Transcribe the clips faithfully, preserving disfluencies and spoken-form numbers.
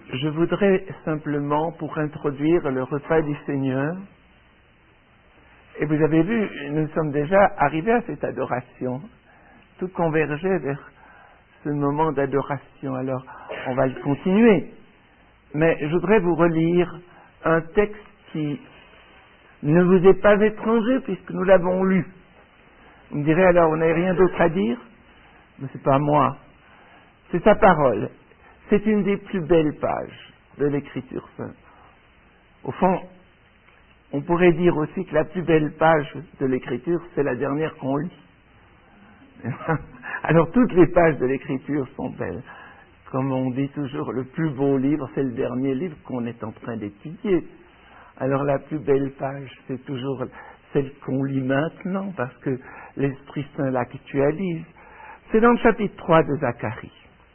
Je voudrais simplement, pour introduire le repas du Seigneur, et vous avez vu, nous sommes déjà arrivés à cette adoration. Tout convergeait vers ce moment d'adoration. Alors, on va le continuer. Mais je voudrais vous relire un texte qui ne vous est pas étranger puisque nous l'avons lu. Vous me direz alors, on n'a rien d'autre à dire? Mais c'est pas moi. C'est sa parole. C'est une des plus belles pages de l'Écriture sainte. Au fond, on pourrait dire aussi que la plus belle page de l'Écriture, c'est la dernière qu'on lit. Alors toutes les pages de l'Écriture sont belles. Comme on dit toujours, le plus beau livre, c'est le dernier livre qu'on est en train d'étudier. Alors la plus belle page, c'est toujours celle qu'on lit maintenant, parce que l'Esprit Saint l'actualise. C'est dans le chapitre trois de Zacharie.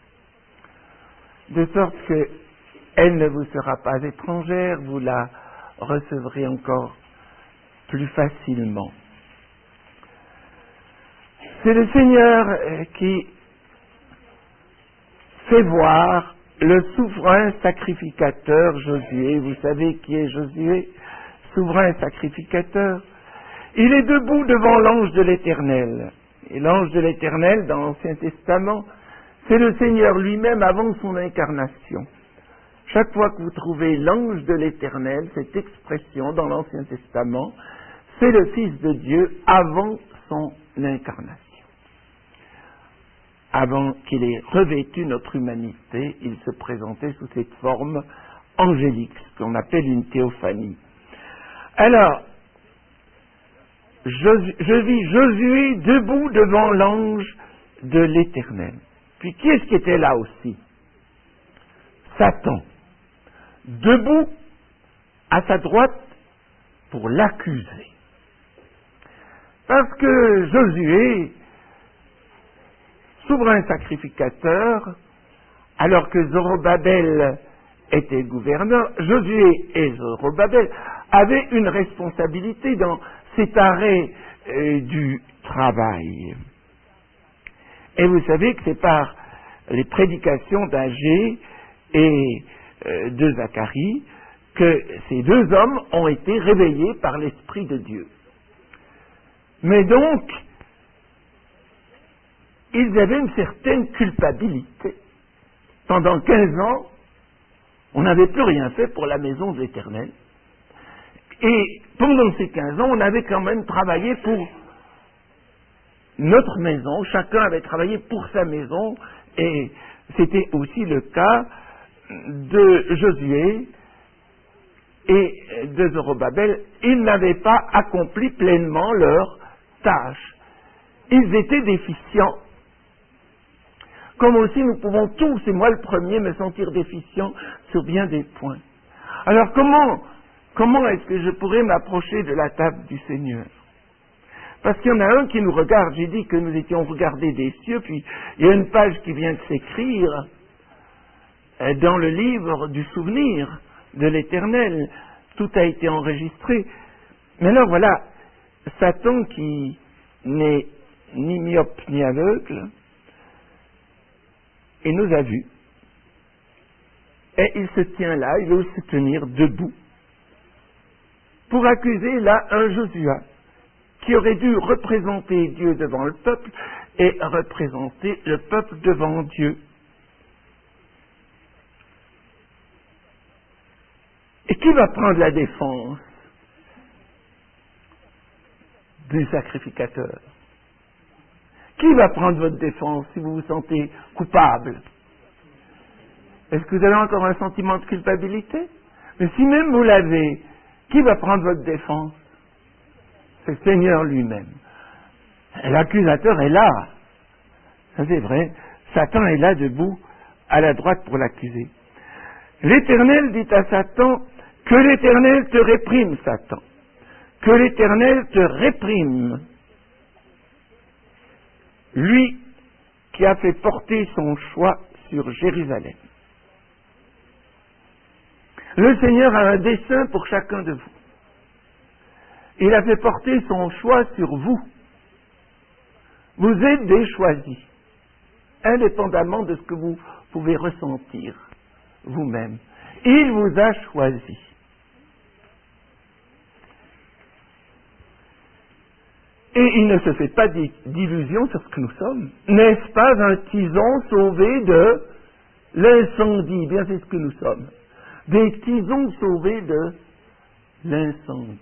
De sorte que elle ne vous sera pas étrangère, vous la recevrez encore plus facilement. C'est le Seigneur qui fait voir le souverain sacrificateur Josué. Vous savez qui est Josué? Souverain sacrificateur. Il est debout devant l'ange de l'Éternel. Et l'ange de l'Éternel, dans l'Ancien Testament, c'est le Seigneur lui-même avant son incarnation. Chaque fois que vous trouvez l'ange de l'Éternel, cette expression dans l'Ancien Testament, c'est le Fils de Dieu avant son incarnation. Avant qu'il ait revêtu notre humanité, il se présentait sous cette forme angélique, ce qu'on appelle une théophanie. Alors, je, je vis Josué debout devant l'ange de l'Éternel. Puis qui est-ce qui était là aussi? Satan, debout à sa droite pour l'accuser. Parce que Josué, souverain sacrificateur, alors que Zorobabel était gouverneur, Josué et Zorobabel avaient une responsabilité dans cet arrêt euh, du travail. Et vous savez que c'est par les prédications d'Agé et euh, de Zacharie que ces deux hommes ont été réveillés par l'Esprit de Dieu. Mais donc, ils avaient une certaine culpabilité. Pendant quinze ans, on n'avait plus rien fait pour la maison de l'Éternel. Et pendant ces quinze ans, on avait quand même travaillé pour notre maison. Chacun avait travaillé pour sa maison. Et c'était aussi le cas de Josué et de Zorobabel. Ils n'avaient pas accompli pleinement leur tâche. Ils étaient déficients. Comme aussi nous pouvons tous, et moi le premier, me sentir déficient sur bien des points. Alors comment, comment est-ce que je pourrais m'approcher de la table du Seigneur? Parce qu'il y en a un qui nous regarde. J'ai dit que nous étions regardés des cieux, puis il y a une page qui vient de s'écrire dans le livre du souvenir de l'Éternel. Tout a été enregistré. Mais alors voilà, Satan qui n'est ni myope ni aveugle, il nous a vus. Et il se tient là, il veut se tenir debout pour accuser là un Josué qui aurait dû représenter Dieu devant le peuple et représenter le peuple devant Dieu. Et qui va prendre la défense du sacrificateur? Qui va prendre votre défense si vous vous sentez coupable? Est-ce que vous avez encore un sentiment de culpabilité? Mais si même vous l'avez, qui va prendre votre défense? C'est le Seigneur lui-même. L'accusateur est là. Ça c'est vrai. Satan est là debout à la droite pour l'accuser. L'Éternel dit à Satan, que l'Éternel te réprime, Satan. Que l'Éternel te réprime. Lui qui a fait porter son choix sur Jérusalem. Le Seigneur a un dessein pour chacun de vous. Il a fait porter son choix sur vous. Vous êtes des choisis, indépendamment de ce que vous pouvez ressentir vous-même. Il vous a choisi. Et il ne se fait pas d'illusions sur ce que nous sommes. N'est-ce pas un tison sauvé de l'incendie? Bien, c'est ce que nous sommes. Des tisons sauvés de l'incendie.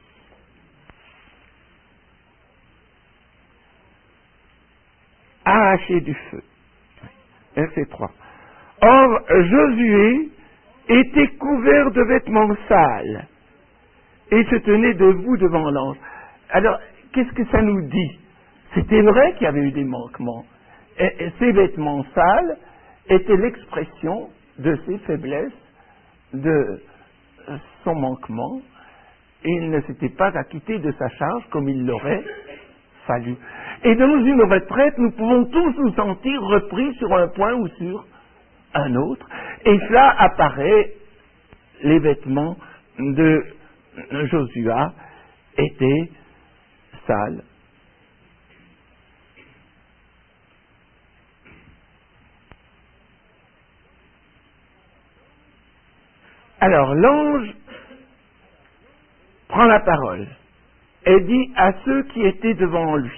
Arrachés du feu. Verset trois. Or, Josué était couvert de vêtements sales et se tenait debout devant l'ange. Alors, qu'est-ce que ça nous dit? C'était vrai qu'il y avait eu des manquements. Et, et ces vêtements sales étaient l'expression de ses faiblesses, de son manquement. Et il ne s'était pas acquitté de sa charge comme il l'aurait fallu. Et dans une retraite, nous pouvons tous nous sentir repris sur un point ou sur un autre. Et cela apparaît, les vêtements de Josua étaient sales. Alors l'ange prend la parole et dit à ceux qui étaient devant lui,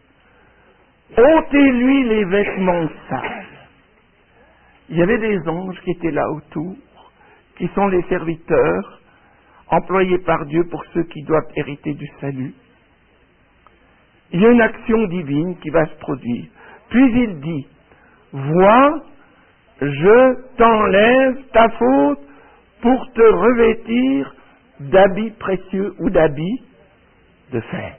ôtez-lui les vêtements sales. Il y avait des anges qui étaient là autour, qui sont les serviteurs employés par Dieu pour ceux qui doivent hériter du salut. Il y a une action divine qui va se produire. Puis il dit, vois, je t'enlève ta faute pour te revêtir d'habits précieux ou d'habits de fête.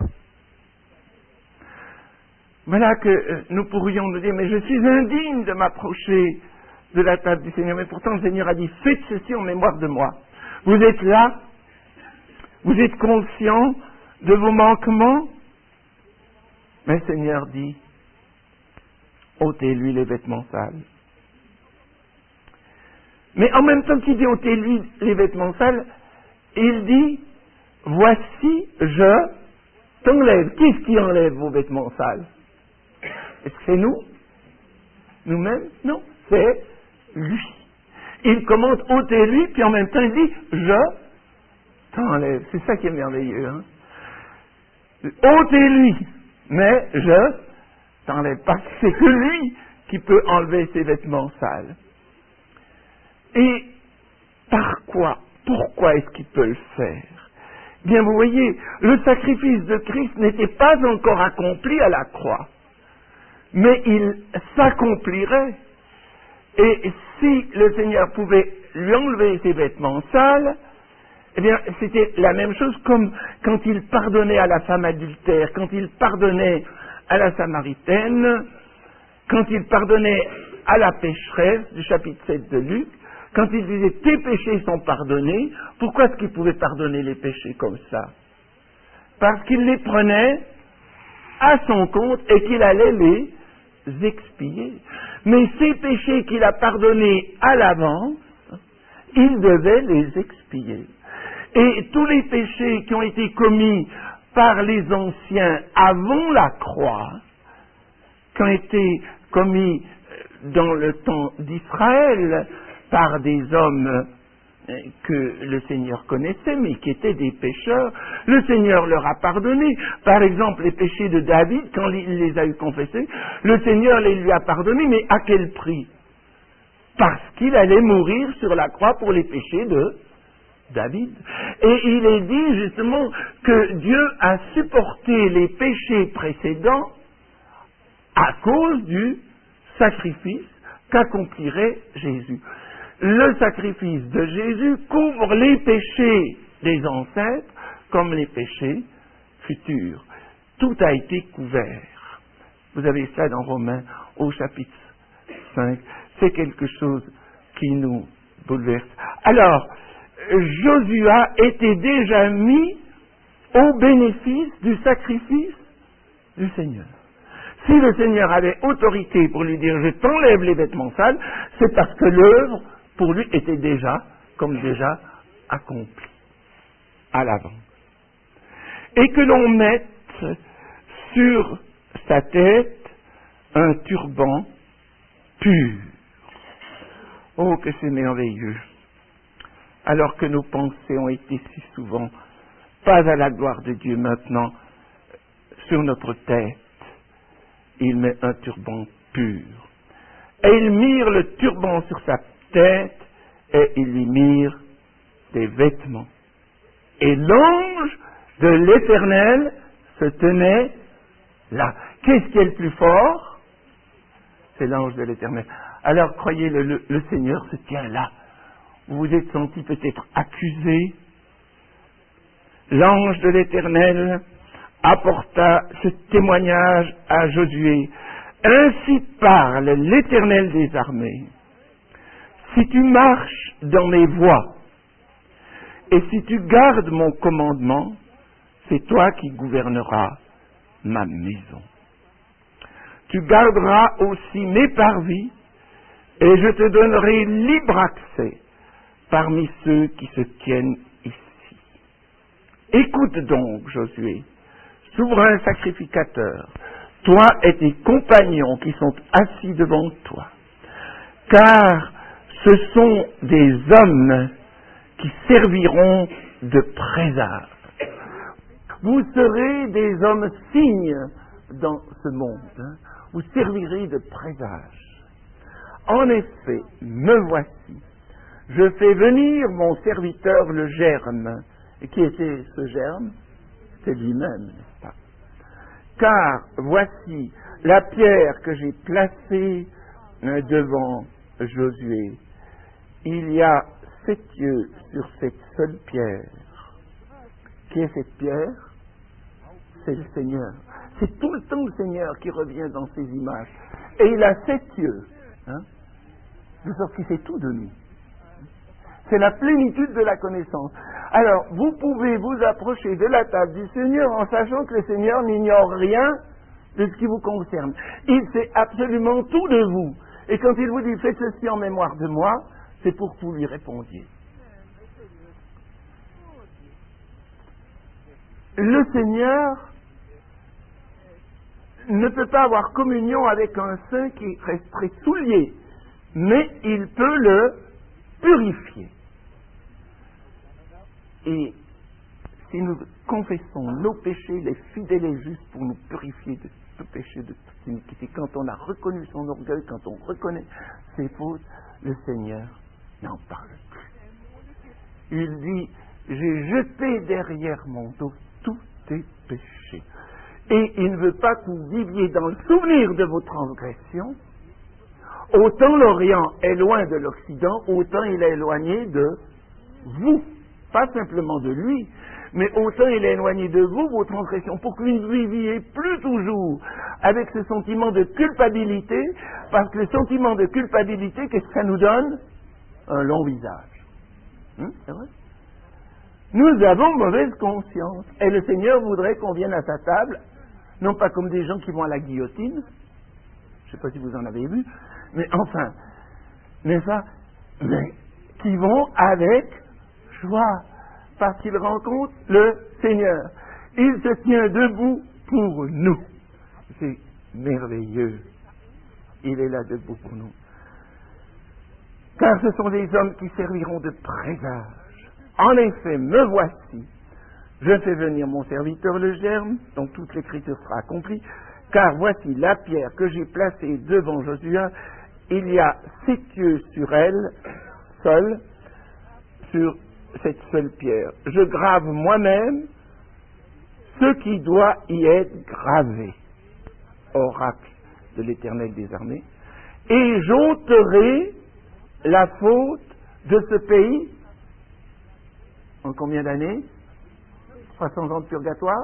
Voilà que euh, nous pourrions nous dire, mais je suis indigne de m'approcher de la table du Seigneur. Mais pourtant le Seigneur a dit, faites ceci en mémoire de moi. Vous êtes là, vous êtes conscient de vos manquements, mais le Seigneur dit, ôtez-lui les vêtements sales. Mais en même temps qu'il dit, ôtez-lui les vêtements sales, il dit, voici, je t'enlève. Qui est-ce qui enlève vos vêtements sales? Est-ce que c'est nous? Nous-mêmes? Non, c'est lui. Il commente ôtez-lui, puis en même temps il dit je t'enlève. C'est ça qui est merveilleux. Hein? Ôtez-lui, mais je t'enlève. Parce que c'est que lui qui peut enlever ses vêtements sales. Et par quoi? Pourquoi est-ce qu'il peut le faire? Bien, vous voyez, le sacrifice de Christ n'était pas encore accompli à la croix, mais il s'accomplirait. Et si le Seigneur pouvait lui enlever ses vêtements sales, eh bien, c'était la même chose comme quand il pardonnait à la femme adultère, quand il pardonnait à la Samaritaine, quand il pardonnait à la pécheresse du chapitre sept de Luc, quand il disait « tes péchés sont pardonnés », pourquoi est-ce qu'il pouvait pardonner les péchés comme ça? Parce qu'il les prenait à son compte et qu'il allait les expier. Mais ces péchés qu'il a pardonnés à l'avance, il devait les expier. Et tous les péchés qui ont été commis par les anciens avant la croix, qui ont été commis dans le temps d'Israël, par des hommes que le Seigneur connaissait, mais qui étaient des pécheurs, le Seigneur leur a pardonné. Par exemple, les péchés de David, quand il les a eu confessés, le Seigneur les lui a pardonnés, mais à quel prix? Parce qu'il allait mourir sur la croix pour les péchés de David. Et il est dit justement que Dieu a supporté les péchés précédents à cause du sacrifice qu'accomplirait Jésus. Le sacrifice de Jésus couvre les péchés des ancêtres comme les péchés futurs. Tout a été couvert. Vous avez ça dans Romains au chapitre cinq. C'est quelque chose qui nous bouleverse. Alors, Josua était déjà mis au bénéfice du sacrifice du Seigneur. Si le Seigneur avait autorité pour lui dire « je t'enlève les vêtements sales », c'est parce que l'œuvre pour lui était déjà, comme déjà, accomplie à l'avance. Et que l'on mette sur sa tête un turban pur. Oh, que c'est merveilleux. Alors que nos pensées ont été si souvent pas à la gloire de Dieu, maintenant, sur notre tête, il met un turban pur. Et il mire le turban sur sa tête et il lui mire des vêtements. Et l'ange de l'Éternel se tenait là. Qu'est-ce qui est le plus fort? C'est l'ange de l'Éternel. Alors, croyez-le, le, le Seigneur se tient là. Vous vous êtes senti peut-être accusé. L'ange de l'Éternel apporta ce témoignage à Josué. Ainsi parle l'Éternel des armées. Si tu marches dans mes voies, et si tu gardes mon commandement, c'est toi qui gouverneras ma maison. Tu garderas aussi mes parvis, et je te donnerai libre accès parmi ceux qui se tiennent ici. Écoute donc, Josué, souverain sacrificateur, toi et tes compagnons qui sont assis devant toi, car ce sont des hommes qui serviront de présage. Vous serez des hommes signes dans ce monde. Hein. Vous servirez de présage. En effet, me voici. Je fais venir mon serviteur le germe. Et qui était ce germe? C'est lui-même, n'est-ce pas? Car voici la pierre que j'ai placée devant Josué. Il y a sept yeux sur cette seule pierre. Qui est cette pierre? C'est le Seigneur. C'est tout le temps le Seigneur qui revient dans ces images. Et il a sept yeux. Hein? De sorte qu'il sait tout de nous. C'est la plénitude de la connaissance. Alors, vous pouvez vous approcher de la table du Seigneur en sachant que le Seigneur n'ignore rien de ce qui vous concerne. Il sait absolument tout de vous. Et quand il vous dit « faites ceci en mémoire de moi », c'est pour que vous lui répondiez. Le Seigneur ne peut pas avoir communion avec un saint qui resterait souillé, mais il peut le purifier. Et si nous confessons nos péchés, il est fidèle et juste pour nous purifier de tout péché, de toute iniquité. Quand on a reconnu son orgueil, quand on reconnaît ses fautes, le Seigneur n'en parle plus. Il dit, j'ai jeté derrière mon dos tous tes péchés. Et il ne veut pas que vous viviez dans le souvenir de vos transgressions. Autant l'Orient est loin de l'Occident, autant il est éloigné de vous. Pas simplement de lui, mais autant il est éloigné de vous, vos transgressions, pour que vous ne viviez plus toujours avec ce sentiment de culpabilité, parce que le sentiment de culpabilité, qu'est-ce que ça nous donne? Un long visage. Hum, c'est vrai? Nous avons mauvaise conscience, et le Seigneur voudrait qu'on vienne à sa table, non pas comme des gens qui vont à la guillotine, je ne sais pas si vous en avez vu, mais enfin, n'est-ce pas? Mais qui vont avec joie, parce qu'il rencontre le Seigneur. Il se tient debout pour nous. C'est merveilleux. Il est là debout pour nous. Car ce sont des hommes qui serviront de présage. En effet, me voici. Je fais venir mon serviteur le germe, dont toute l'écriture sera accomplie, car voici la pierre que j'ai placée devant Josué. Il y a sept yeux sur elle, seule, sur cette seule pierre. Je grave moi-même ce qui doit y être gravé. Oracle de l'Éternel des armées. Et j'ôterai la faute de ce pays en combien d'années? trois cents ans de purgatoire?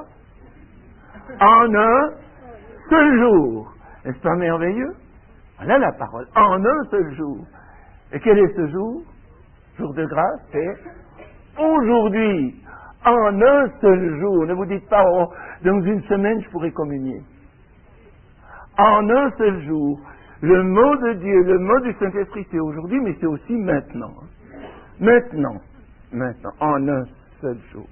En un seul jour. N'est-ce pas merveilleux? Voilà la parole. En un seul jour. Et quel est ce jour? Jour de grâce, c'est aujourd'hui, en un seul jour. Ne vous dites pas, oh, dans une semaine, je pourrai communier. En un seul jour. Le mot de Dieu, le mot du Saint-Esprit, c'est aujourd'hui, mais c'est aussi maintenant. Maintenant. Maintenant. En un seul jour.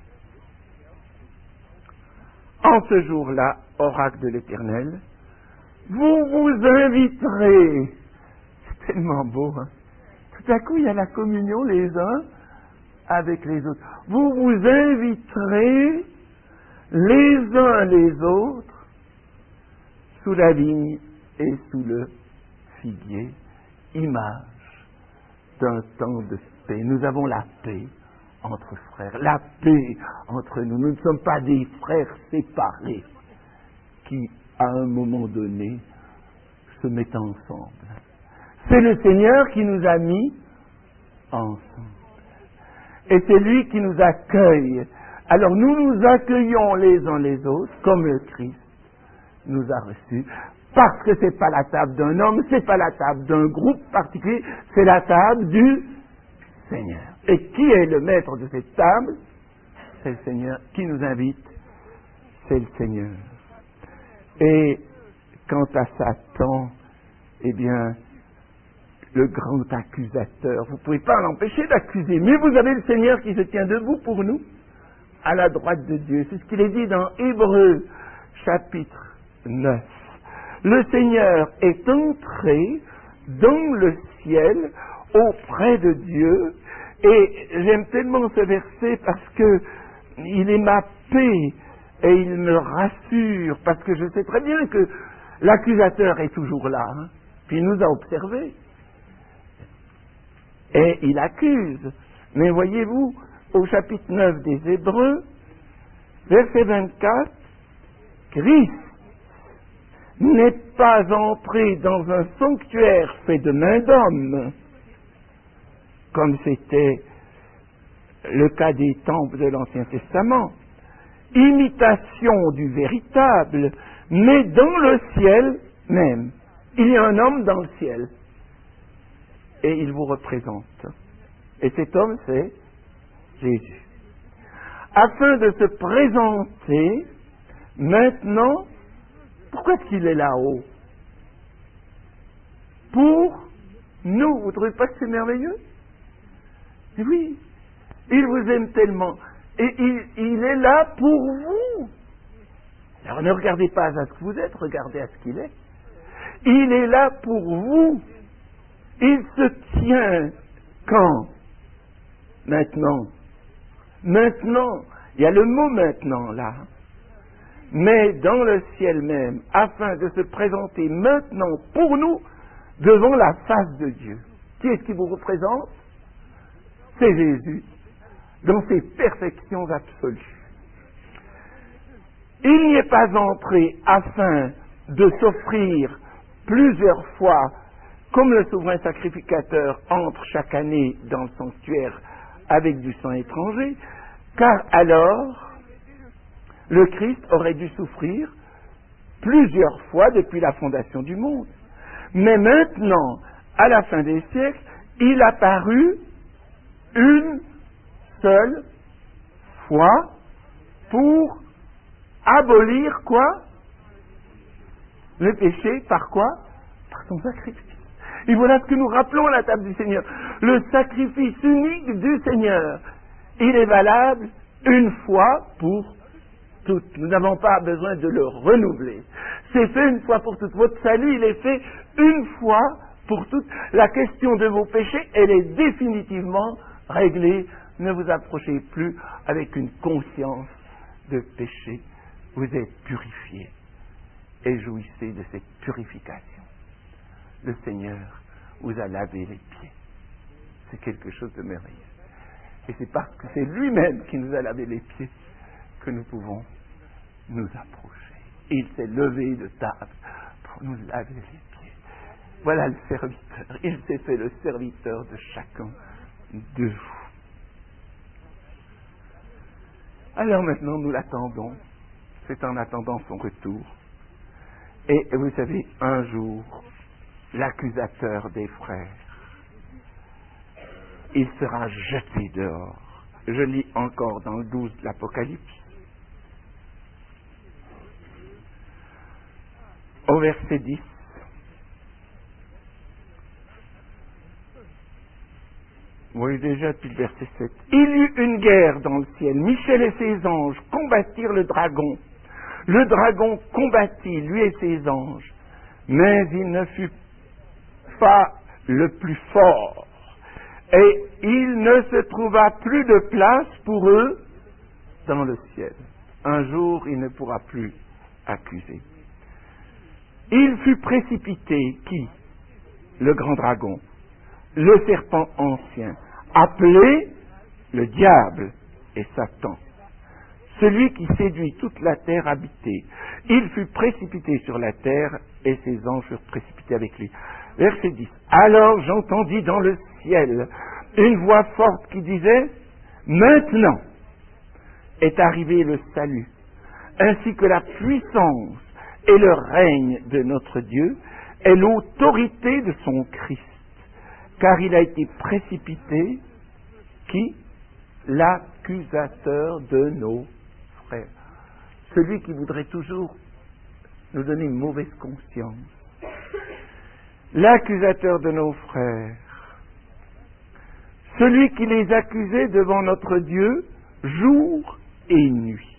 En ce jour-là, oracle de l'Éternel, vous vous inviterez. C'est tellement beau, hein? tout à coup, il y a la communion les uns avec les autres. Vous vous inviterez les uns les autres sous la vigne et sous le figuier, image d'un temps de paix. Nous avons la paix entre frères, la paix entre nous. Nous ne sommes pas des frères séparés qui, à un moment donné, se mettent ensemble. C'est le Seigneur qui nous a mis ensemble. Et c'est lui qui nous accueille. Alors nous nous accueillons les uns les autres comme le Christ nous a reçus. Parce que c'est pas la table d'un homme, c'est pas la table d'un groupe particulier, c'est la table du Seigneur. Et qui est le maître de cette table? C'est le Seigneur. Qui nous invite? C'est le Seigneur. Et quant à Satan, eh bien, le grand accusateur, vous ne pouvez pas l'empêcher d'accuser, mais vous avez le Seigneur qui se tient debout pour nous, à la droite de Dieu. C'est ce qu'il est dit dans Hébreux, chapitre neuf. Le Seigneur est entré dans le ciel auprès de Dieu, et j'aime tellement ce verset parce que il est ma paix et il me rassure, parce que je sais très bien que l'accusateur est toujours là, hein, puis il nous a observés. Et il accuse. Mais voyez-vous, au chapitre neuf des Hébreux, verset vingt-quatre, Christ n'est pas entré dans un sanctuaire fait de main d'homme, comme c'était le cas des temples de l'Ancien Testament, imitation du véritable, mais dans le ciel même. Il y a un homme dans le ciel, et il vous représente. Et cet homme, c'est Jésus. Afin de se présenter, maintenant, pourquoi est-ce qu'il est là-haut? Pour nous. Vous ne trouvez pas que c'est merveilleux? Et oui, il vous aime tellement. Et il, il est là pour vous. Alors ne regardez pas à ce que vous êtes, regardez à ce qu'il est. Il est là pour vous. Il se tient quand? Maintenant. Maintenant. Il y a le mot maintenant là. Mais dans le ciel même, afin de se présenter maintenant pour nous devant la face de Dieu. Qui est-ce qui vous représente? C'est Jésus, dans ses perfections absolues. Il n'y est pas entré afin de s'offrir plusieurs fois, comme le souverain sacrificateur entre chaque année dans le sanctuaire avec du sang étranger, car alors le Christ aurait dû souffrir plusieurs fois depuis la fondation du monde. Mais maintenant, à la fin des siècles, il a paru une seule fois pour abolir quoi? Le péché, par quoi? Par son sacrifice. Et voilà ce que nous rappelons à la table du Seigneur. Le sacrifice unique du Seigneur, il est valable une fois pour toutes. Nous n'avons pas besoin de le renouveler. C'est fait une fois pour toutes. Votre salut, il est fait une fois pour toutes. La question de vos péchés, elle est définitivement réglée. Ne vous approchez plus avec une conscience de péché. Vous êtes purifiés et jouissez de cette purification. Le Seigneur vous a lavé les pieds. C'est quelque chose de merveilleux. Et c'est parce que c'est lui-même qui nous a lavé les pieds que nous pouvons nous approcher. Il s'est levé de table pour nous laver les pieds. Voilà le serviteur. Il s'est fait le serviteur de chacun de vous. Alors maintenant, nous l'attendons. C'est en attendant son retour. Et vous savez, un jour, l'accusateur des frères, il sera jeté dehors. Je lis encore dans le douze de l'Apocalypse. Au verset dix. Vous voyez déjà depuis le verset sept. Il y eut une guerre dans le ciel. Michel et ses anges combattirent le dragon. Le dragon combattit, lui et ses anges. Mais il ne fut pas le plus fort. Et il ne se trouva plus de place pour eux dans le ciel. Un jour, il ne pourra plus accuser. Il fut précipité, qui? Le grand dragon, le serpent ancien, appelé le diable et Satan, celui qui séduit toute la terre habitée. Il fut précipité sur la terre et ses anges furent précipités avec lui. Verset dix. Alors j'entendis dans le ciel une voix forte qui disait: maintenant est arrivé le salut, ainsi que la puissance et le règne de notre Dieu et l'autorité de son Christ, car il a été précipité, qui? L'accusateur de nos frères. Celui qui voudrait toujours nous donner une mauvaise conscience. L'accusateur de nos frères. Celui qui les accusait devant notre Dieu jour et nuit.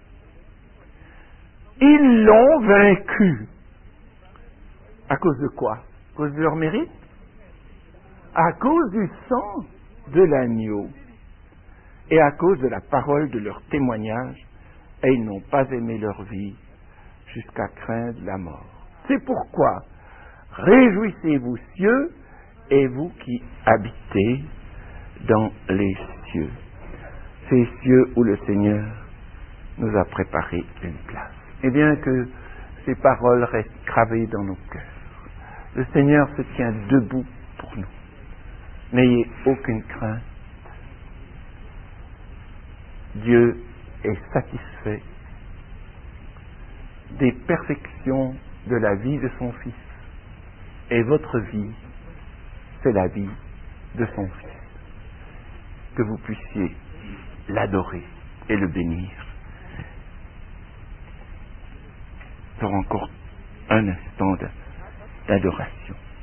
Ils l'ont vaincu. À cause de quoi? À cause de leur mérite? À cause du sang de l'agneau. Et à cause de la parole de leur témoignage, et ils n'ont pas aimé leur vie jusqu'à craindre la mort. C'est pourquoi, réjouissez-vous cieux, et vous qui habitez dans les cieux. Ces cieux où le Seigneur nous a préparé une place. Et bien que ces paroles restent gravées dans nos cœurs, le Seigneur se tient debout pour nous. N'ayez aucune crainte. Dieu est satisfait des perfections de la vie de son Fils. Et votre vie, c'est la vie de son Fils. Que vous puissiez l'adorer et le bénir. Pour encore un instant d'adoration.